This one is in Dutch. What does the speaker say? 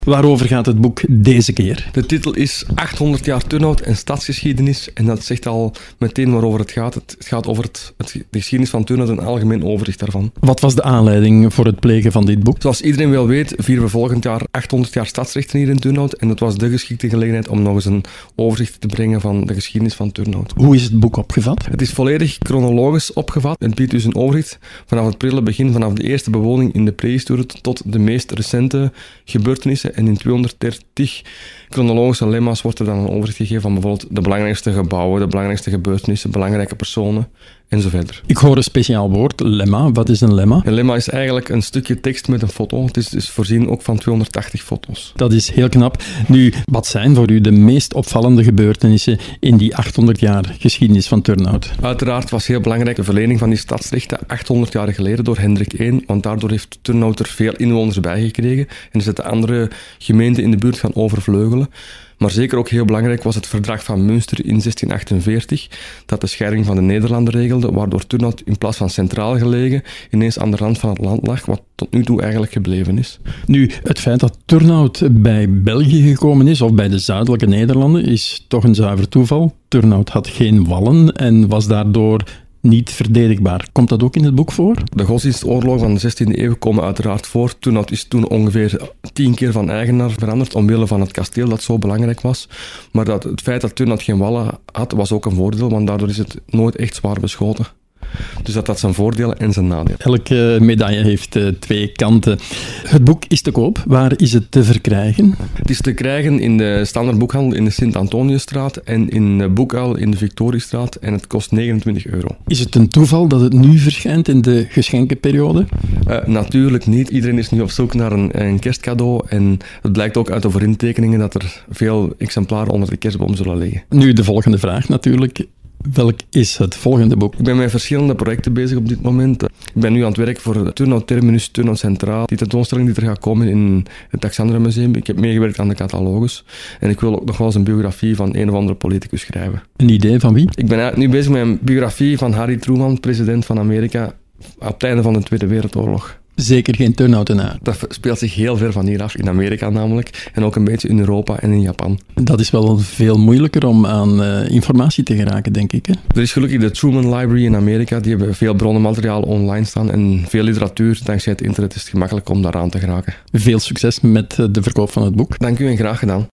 Waarover gaat het boek deze keer? De titel is 800 jaar Turnhout en stadsgeschiedenis. En dat zegt al meteen waarover het gaat. Het gaat over de geschiedenis van Turnhout en een algemeen overzicht daarvan. Wat was de aanleiding voor het plegen van dit boek? Zoals iedereen wel weet, vieren we volgend jaar 800 jaar stadsrechten hier in Turnhout. En dat was de geschikte gelegenheid om nog eens een overzicht te brengen van de geschiedenis van Turnhout. Hoe is het boek opgevat? Het is volledig chronologisch opgevat. Het biedt dus een overzicht vanaf het prille begin, vanaf de eerste bewoning in de prehistorie tot de meest recente gebeurtenissen. En in 230 chronologische lemma's wordt er dan een overzicht gegeven van bijvoorbeeld de belangrijkste gebouwen, de belangrijkste gebeurtenissen, belangrijke personen en zo verder. Ik hoor een speciaal woord, lemma. Wat is een lemma? Een lemma is eigenlijk een stukje tekst met een foto. Het is dus voorzien ook van 280 foto's. Dat is heel knap. Nu, wat zijn voor u de meest opvallende gebeurtenissen in die 800 jaar geschiedenis van Turnhout? Uiteraard was heel belangrijk de verlening van die stadsrechten 800 jaar geleden door Hendrik I, want daardoor heeft Turnhout er veel inwoners bij gekregen en is het de andere gemeenten in de buurt gaan overvleugelen. Maar zeker ook heel belangrijk was het verdrag van Münster in 1648, dat de scheiding van de Nederlanden regelde, waardoor Turnhout in plaats van centraal gelegen ineens aan de rand van het land lag, wat tot nu toe eigenlijk gebleven is. Nu, het feit dat Turnhout bij België gekomen is, of bij de zuidelijke Nederlanden, is toch een zuiver toeval. Turnhout had geen wallen en was daardoor niet verdedigbaar. Komt dat ook in het boek voor? De godsdienstoorlogen van de 16e eeuw komen uiteraard voor. Turnhout is toen ongeveer 10 keer van eigenaar veranderd omwille van het kasteel dat zo belangrijk was. Maar het feit dat Turnhout geen wallen had, was ook een voordeel, want daardoor is het nooit echt zwaar beschoten. Dus dat had zijn voordelen en zijn nadelen. Elke medaille heeft twee kanten. Het boek is te koop. Waar is het te verkrijgen? Het is te krijgen in de standaardboekhandel in de Sint-Antoniusstraat en in de Boekuil in de Victoriestraat en het kost €29. Is het een toeval dat het nu verschijnt in de geschenkenperiode? Natuurlijk niet. Iedereen is nu op zoek naar een kerstcadeau en het blijkt ook uit de voorintekeningen dat er veel exemplaren onder de kerstboom zullen liggen. Nu de volgende vraag natuurlijk. Welk is het volgende boek? Ik ben met verschillende projecten bezig op dit moment. Ik ben nu aan het werk voor Turnhout Terminus, Turnhout Centraal. Die tentoonstelling die er gaat komen in het Alexandra Museum. Ik heb meegewerkt aan de catalogus. En ik wil ook nog wel eens een biografie van een of andere politicus schrijven. Een idee van wie? Ik ben eigenlijk nu bezig met een biografie van Harry Truman, president van Amerika, op het einde van de Tweede Wereldoorlog. Zeker geen Turnhoutenaar. Dat speelt zich heel ver van hier af, in Amerika namelijk. En ook een beetje in Europa en in Japan. Dat is wel veel moeilijker om aan informatie te geraken, denk ik. Hè? Er is gelukkig de Truman Library in Amerika. Die hebben veel bronnenmateriaal online staan en veel literatuur. Dankzij het internet is het gemakkelijk om daaraan te geraken. Veel succes met de verkoop van het boek. Dank u en graag gedaan.